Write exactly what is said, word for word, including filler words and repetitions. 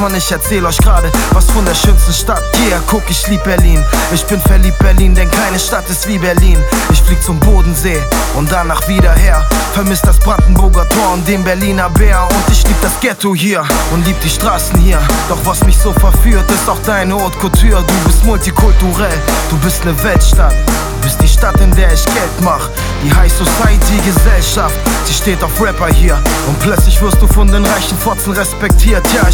man, ich erzähl euch gerade was von der schönsten Stadt. Yeah, guck, ich lieb Berlin. Ich bin verliebt Berlin, denn keine Stadt ist wie Berlin. Ich flieg zum Bodensee und danach wieder her. Vermisst das Brandenburger Tor und den Berliner Bär. Und ich lieb das Ghetto hier und lieb die Straßen hier. Doch was mich so verführt, ist auch deine Haute Couture. Du bist multikulturell, du bist ne Weltstadt. Du bist die Stadt, in der ich Geld mach. Die High Society Gesellschaft, sie steht auf Rapper hier. Und plötzlich wirst du von den reichen Fotzen respektiert. Ja, ich